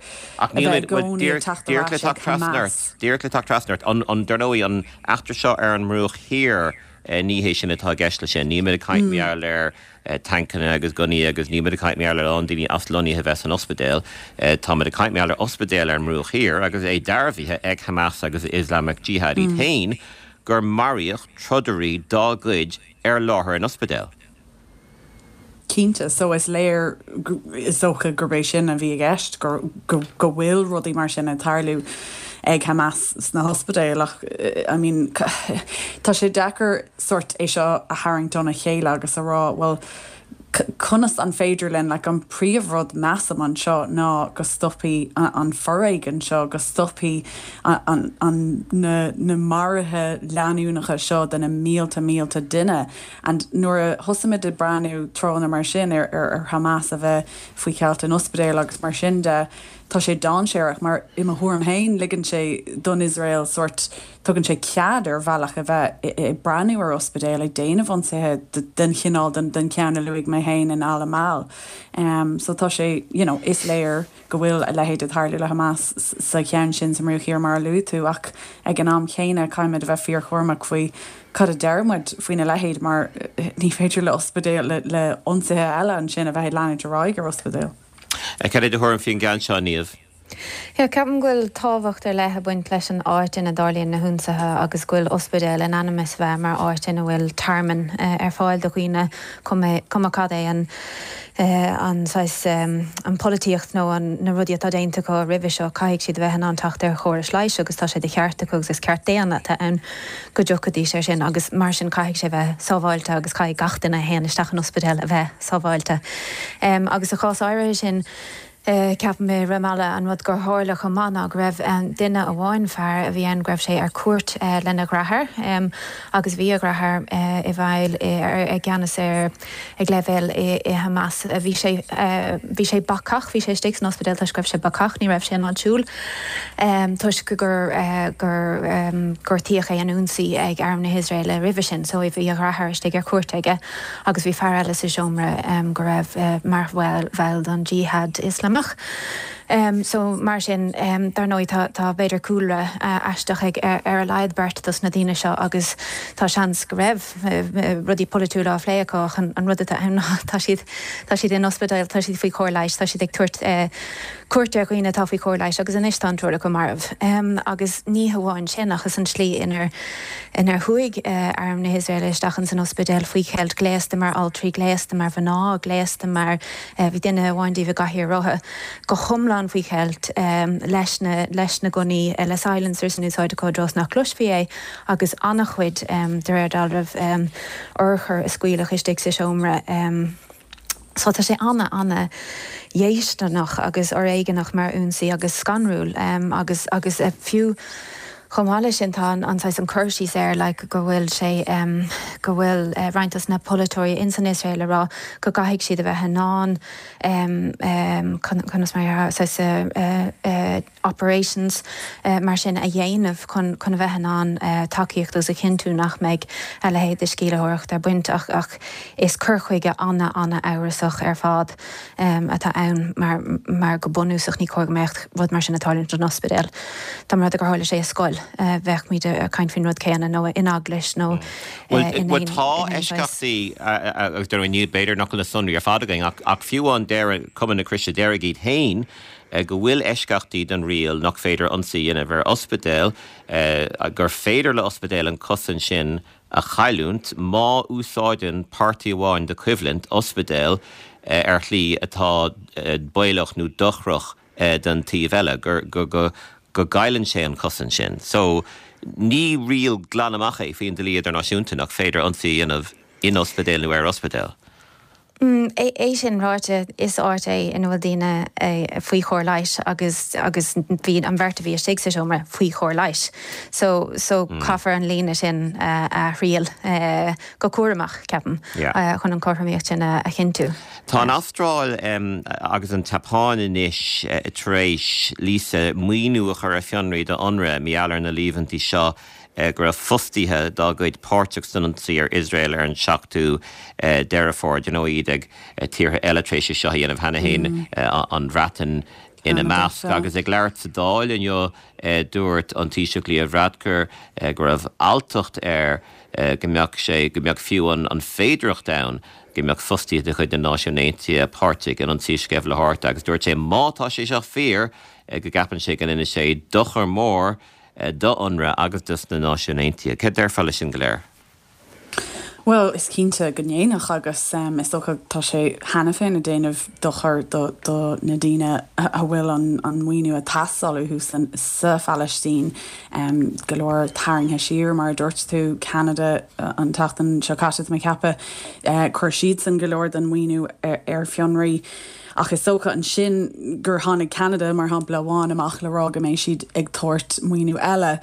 Dír le trasnart an dernóí an achtar seo ar an mrúch hir níhééis sin atá geisle sin ní a caiint mear le tancanna agus gonaí agus ní a caiint mear le an daoine aslóní a bheits an ospedéal tá a caiint mear le ospedéal ar mrúch hir agus é darbhíthe ag Hamas agus Islamic Jihad í tain gur maríoch trodarí dáglaid ar láthair an ospedéal. Cínta so is léir is socha gurbééis sin a bhí gceist go bhfuil rudaí mar sin an tarlú ag Hamas sna hospedéalach tá sé dechar sort é seo a Harrington a chéile agus a rá well conas an féidir len le an príomhrod measam an seo ná go stoppaí an forréigen seo go stoppaí an na marithe leanúnacha seo den na mílta duine an nuair a thosamid de breanú tróna mar sin ar Hamas a bheith faoi cealt an ospedéal agus mar sin de tá sé dáséireach mar I thuairm hain ligann sé don Israel sort tugann sé ceadar bhealach a bheith I breanú ar ospedéal ag déanamh an sathe den chinál den ceanna luigh mé hain in Alamal. So tá sé, is léir go bhfuil a lehéad a tharlú le Hamas sa cean sin sa mrúchíar mar luú tú ach ag an am chéine caiimid a bheith fíor chormach faoi cad a dermid faoine lehéad mar ní féidir le ospedéal le onsathe eile an sin a bheith leanúid a ráig ar ospedéal. Cad é de thuirm fin gan seo níomh? Ja ceapan ghfuil táhacht ar lethe buint leis an áit ina dálíonn na húnsathe agus ghfuil ospedéal in animas bheith mar áit ina bhfuil tarman ar fáil do chuoine cum cad é an políocht nó an na rudí atá déanta go ribh seo caiigh siad bheith an tacht ar chóir leis agus tá sé de cheartta agus is ceart déana tá ann go dúchadí sé sin agus mar sin caiigh sé bheith sábháilte agus caiigh gatainna héanaisteach an ospedéal a bheith sábháilte. Agus a chás áire sin ceapan mé ramala an rud gur tharlach go mana raibh duine a bháin fearr a bhí an greibh sé ar cuairt lena grathair agus bhí a grathair I bhfeil ar gceannas ar ag leibhéil I Hamas bhí sé bacach bhí sé stig an ospedéal tá greibh sé bacach ní raibh sé an siúil tuis gur tíoch é an únsaí ag arm na Israel a ribh sin so bhí a grathair stig ar cuairt aige agus bhí fearr eile sa seomra go raibh mar bhil an jihad Islam so mar sin dar nóid tá beidir coolra eisteach ag ar a leidbert dus na dtíine seo agus tá seans go raibh rudí polúla á phléacách an rud tá siad in ospedéal tá siad faoi chóir leis tá siad ag tuairt cuairte chuoine tá faoi chóir leis agus in istantúla go marmh agus ní hamháin sin achas an slí inar thuig arm na Israelisteachchan san ospedéal faoi cheilt gléasta mar altrí gléasta mar bhaná gléasta mar bhí duine bháindíh gahíí rotha go chumla an faoi cheilt leis na gonaí le silencers in úsáide có dros nach clusfií é agus annach chuid de réir dalrah orchar a scuilech istigh sa seomra so tá sé anna dhéisteach agus or éigenach mar únsaí agus scanrúil agus fiú chomáile sin tá anáis an chuirsí ar le go bhfuil sé go bhfuil reintas na polytóí in san Israel rá go gaigh siad a bheith ná chunas mar operations mar sin a dhéanamh chun a bheith ná takeíocht a chinú nach méid a le héad scíilethireacht ar buint ach is curchuige anna áirasach ar fád atá ann mar go bunúsach ní chuirmecht bud mar sin natáilinn an ospedéal. Tá mar a gur hála sé a scoil bheith míide a caiin fin rud céanna nó in aglis nó tá eisceachtaí ag do níiad beidir nach le sunú ar fádagang ach fiúán cuman na Christa Deirigid hain go bhfuil eisceachtaí don rial nach féidir ansaí ina bhar ospedéal gur féidir le ospedéal an cosan sin a chailúnt má úsáideann pártaí amháin de cuimhlint ospedéal ar chlí atá bailach nó dochrach den tíomh eile go gailann sé an cosan sin. So ní rial glanamach é faoin de líad ar náisiúnta nach féidir ansaí inmh in ospedéal nó ar ospedéal. É sin ráte is áit é in bhfuil daine faoi chóir leis agus bhí an bhharrta bhí sé sa seomra faoi chóir leis. So caafar an lína sin a rial go cuaramach ceapan chun an choramíocht sin a chinú. Tá an Astráil agus an tapáin inis taréis lísa muoinú a chur a fionraí de anra meallar na líomhantí seo gur fustíthe dá goid páirteach san ar Israel ar an seachtú Derriford, iad ag tíortha eiletrééis seo dhéanamh hena hain an bhreatan ina measc agus ag leir sa dáil in dúirt an tíiseach lí a bhreadcur gur raibh altacht gombeadh fiú an féidireacht da gombeadh fustí de chuid den náisiúnénti páirteach an tíisceh le háart agus dúirt sé mátá sé seach fér go gapan sé gan ina sé dochar mór do anra agus dus na náisiúnénti. Cé d fall sin go léir? Well, is cínte gnéach agus is tá sé hena féin a déanamh dochar do na daine a bhfuil an muoinú a tasáú hús sa Palestine golóir tarinthe siar mar dúirt tú Canada an tatan seocáid me ceappa chuir siad san golóir den muoinú ar fionraí. Ach is socha an sin gur tháinig Canada mar hampla bháin amach le rá go mééis siad ag toirt muoinú eile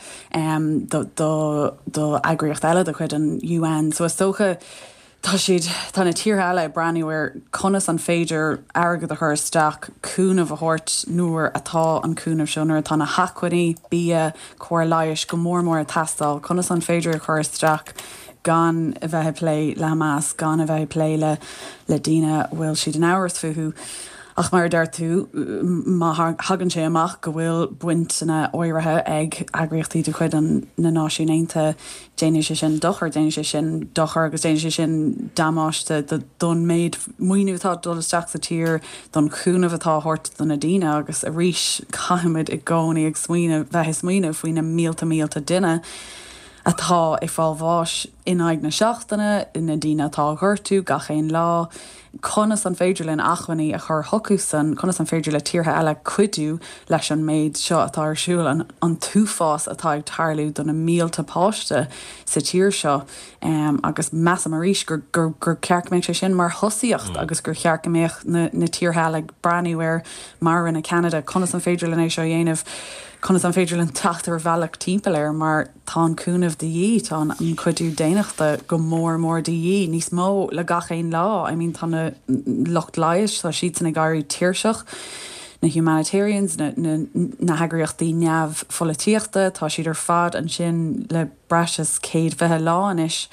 do agriocht eile do chuid an UN. So is socha tá siad tá na tír eile braniúir conas an féidir agad a chur isteach cúnamh a thuirt nuair atá an cúnamh seonar tá na hacuiní bí cuair leiis go mór a tastal conas an féidir a chur isteach gan a bheith lé le Hamas, gan a bheith lé le daine bhfuil siad an áras fuú. Ach mar dar tú má hagann sé amach go bhfuil buintena áirithe ag agriochtaí do chuid na náisiúnénta déine sin dochar agus déine sin damáiste don méid muoinútá dulasteach sa tír don chúnamh atá hort don na daine agus a ríis caiimiid i gcónaí ag smuoine bheith smuoine faoine mílta duine. Atá ag fáil bháis in aig na seachtainna ina daine atá ghirtú gachéon lá, conas an féidir le achhaní a chur hocusan, conas an féidir le tíortha eile cuidú leis an méid seo atá arsúil an túfás atá ag tarlú donna mílta páiste sa tír seo agus meas maríis gur cearcaméid sé sin mar thosaíocht agus gur chearcaméoch na tíortha eile braniúir mar in na Canada, conas an féidir le éis seo dhéanamh conas an féidir an taachtar bhealach timpeir mar tá cúnamh de dhí tá an chuidú déanaachta go mór de dhí, níos mó le gachéon lá, I mean tá na locht laiis tá siad sanna gaiirú tíirseach na humanitarians na hagraíochtaí neamh folíochta tá siad ar fad an sin le breis céad bheitthe lá inis.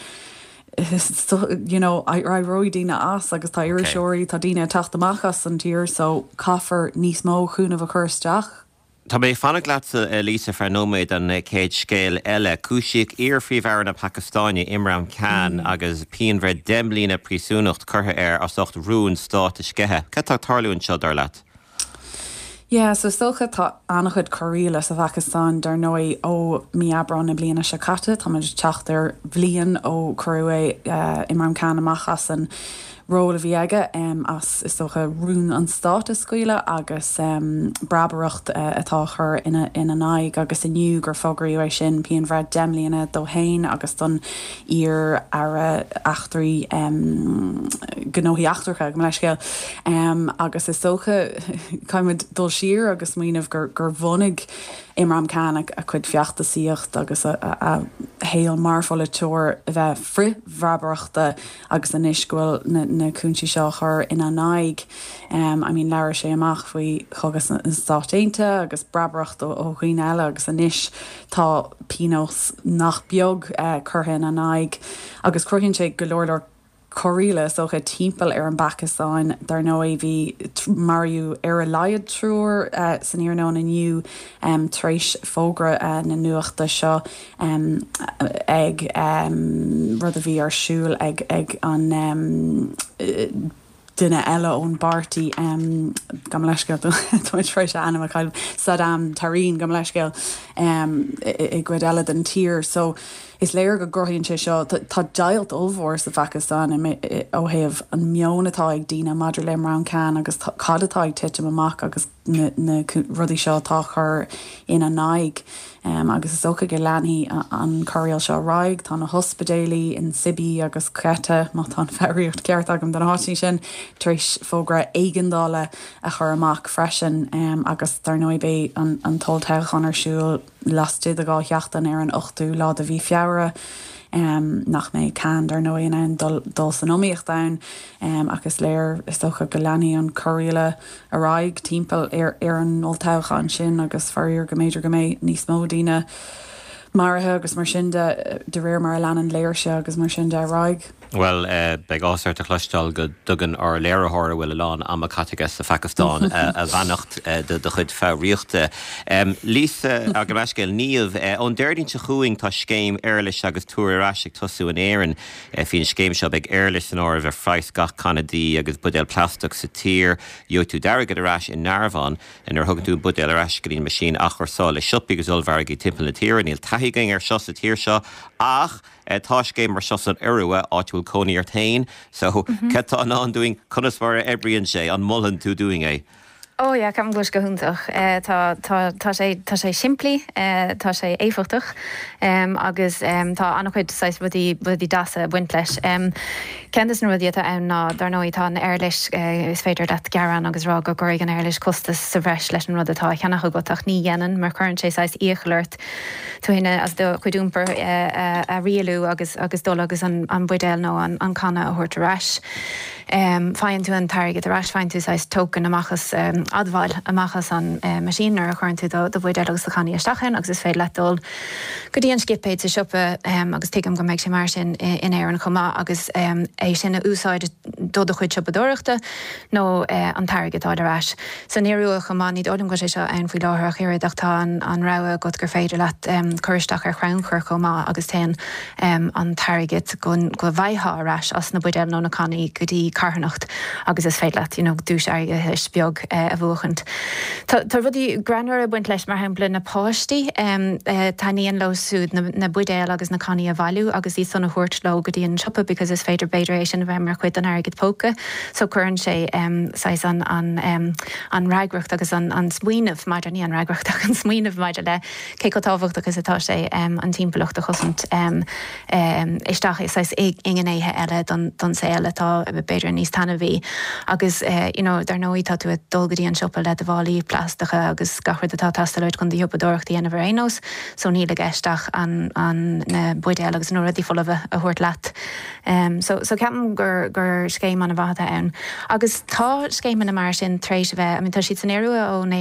I roi dína as agus tá iriseoirí tá dína taachtamachchas an tír so caafar níos mó chúnamh a chuirteach. Tá mé fanna glatsa lísa fearnóméid an céad scéal eile cúisiigh iarphríomhhar na Pakistáine Imran Khan agus pionbhreid demlína prísúnacht curtha as ucht rún stát is scethe. Catá tarlún seo dar leat? Yeah, so socha tá annachchud choíla sa Pakistan dar nói ó miabran na bliana se catte, tá muid teachtar bblion ó choú Imran Khan amachchas an róla bhí aige as is socha rún an stát scuile agus brabareacht atá chur ina naig agus iniu gur fograí éis sin píon bhreid demlíana do hain agus don ar ara achtarí gnóí achtarcha go leiscéil agus is socha caiimid dul siar agus míanamh gur bhonnig Imran Khan a chuid feachtasíocht agus a héal marfola teir a bheith frihreabareachta agus an iscuil na cúntí seo chur ina naig. I mean leir sé amach faoi chugus an státeinte agus brabareacht ó chuoine eile agus an isis tá pinos nach beag curtha ina naig agus cruithinn sé go leor choíle socha timppel ar an Pakistáin dar nó bhí marú ar a laiad trúr san ar ná aniu tréis fógra na nuachta seo ag rud a bhí arsúil ag an duine eile ón bartaí gam leisceil tuid freiise anam chail Saddam Tarín gam leisceil I gcuid eile den tír, so is léir go gurthaíonn sé seo tá dailt ómhór sa Phacastáin ó héamh an meonnatá ag dtíine maidir le ran can agus cadatá ag tiite amach agus na rudí seo tá chur ina naig agus is socha go leanaí an choiríal seo raig tá na hospedéalaí in Sibí agus Creta má tá fearíocht ceart agam den hátíí sin tríis fógra éigendála a chur amach freisin agus tar nóibé an tolteach an arsúil lastud a gá cheachtain ar an 8ú lá a bhí fiabhra nach mé can ar nó an dul san nóíocht dain agus léir is socha go leanaí an choiríile a raig timppel ar an oltáchan sin agus farir go méidir go méid níos módíine marithe agus mar sin de réir mar leanan léir se agus mar sin de raig. Well, beag ásair a chluisteáil go dugan ar léirethir bhfuil lán am catagas sa Phacastáin a bheannacht de chud fáríochta. Lís a go meiscéil níomh ón deirdín se chuing tá scéim airlis agus túrarás ag tosú an éireann hín scéim seo beag airlis an áir bheith freiis gach Canadaí agus budéil plastic sa tír jo tú deirgad arás in Narvan in ar thugann tú budéil arás go dtíon masín achar le siopí agus ulmhargaí timppla na tír níl taiging ar seo sa tír seo ach tá scéim mar seo san uirua áitiúil coní ar tain, so ketá an doing conasmara ebrian sé an mullen tú doing é. Oh ja, kam gos go huntach. Tá sé siimplí, tá sé éfachtach, agus tá annachchuid sais budí dasa buint leis. Kendas na rudí an ná dar nóí tá an airlis is féidir dat garan agus rá go goir an airlis costas sa bhreis leis an rud atá cheannach gotach ní dhéanaan mar chuann sé sais íochalirt tú hinine as do chuidúmper a rialú agus dul agus an buidéil nó an canna a thuirtarráis. Fáin tú an target arás fáin tú sais token amachchas adbhail amachchas an masínar a chuann tú do bhid agus a chaní istachan agus is féad ledul go dtíon skipéid sa siúpa agus tuigem go méid sé mar sin in éan chumá agus é sinna úsáid dod a chuid siúpadúireachta nó an target arás. San éú a chumá ní ólim go sé seo an faoi láthir chéireachtá an rá go gur féidir leat chuiristeach ar chrainn chur chumá agus ten an target go bhaitha arás as na buidéil nó na caní go dtí carnacht agus is féile dús aige beag a bhuachant. Tá rudí granar a buint leis mar hempla na páistí taíon losúd na buidéil agus na caní a bhaú agus í sanna thuirt lo go dtíon sipa because is féidir beidir sin bheith mar chuid an airgid póca, so chuann sé an raigracht agus an smuoineh maidir ní an raigracht ach an smuoineh maidir le cé go táhacht agus atá sé an timpplacht a chusant isteach is ingen éthe eile don sé eile tá beidir níos tanna bhí agus dar nóí tá tú a dulgadí an siúpa le a bhálaí plastacha agus gachir atá tastalid chun dí hoppadúireachtaí ana bhrénos, so ní le geisteach an na buidéil agus nó ruí folamh a thuirt leat. So ceapan gur scéim an bhata ann. Agus tá scéim na mar sin trééis bheith, tá siad san éúa ó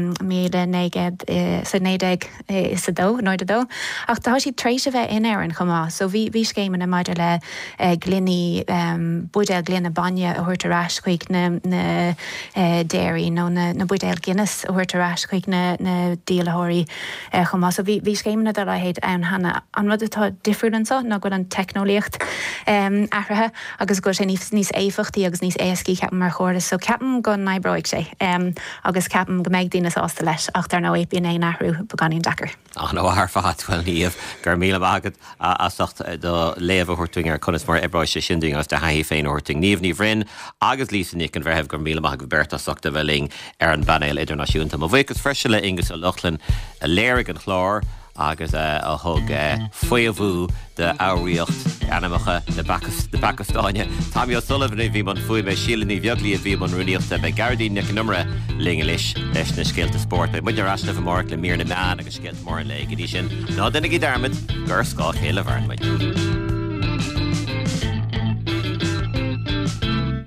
nédéag is a dó, nóid a dó, ach tá siad trééis bheith in éan chumá, so bhí scéim na maidir le glunní buidéil glunna banne a thuirtarráis chuig na déirí nó na buidéil Guinness a thuirtarráis chuig na díalathirí chumá, so bhí scéimna ar a héad an hana an rud atá difriúlansa ná go an technolíocht ahrathe agus go sé níos éfachtaí agus níos éascí ceapan mar chóras, so ceapan go naibróigh sé agus ceapan go méid daoine ásta leis ach tar nó épion é nachrú baganíon dachar. nó ar fáhfuil níomh gur míle agad asacht do léamh thuirting ar conas mar ebráis sé sinding as de haí féin orting níomh ní bhrinn agus lísannic an bhreibh gur míle go bertasachta bheling ar an banéil idirnáisiúnta. Má bhfuchas freise le ingus a Luchlan a léirigh an chlár agus a thug foiamhú de áíocht anamacha de Bacastáine. Táí ó Sullivan bhí man fuoi me sílaní bheaglí a bhí man ruíochtta be Gardaí nic numra linge leis na scéalta sport. Muidir rasna bh mar le mír na meán agus scéalt mór le go dtí sin. Ná denna í dermid gur scá chéile bharnmaid.